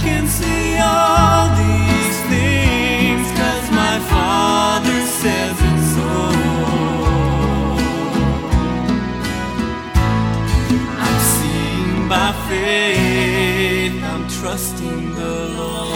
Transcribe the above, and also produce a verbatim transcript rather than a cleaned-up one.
can see all these things 'cause my Father says it's so. I'm seeing by faith, I'm trusting the Lord.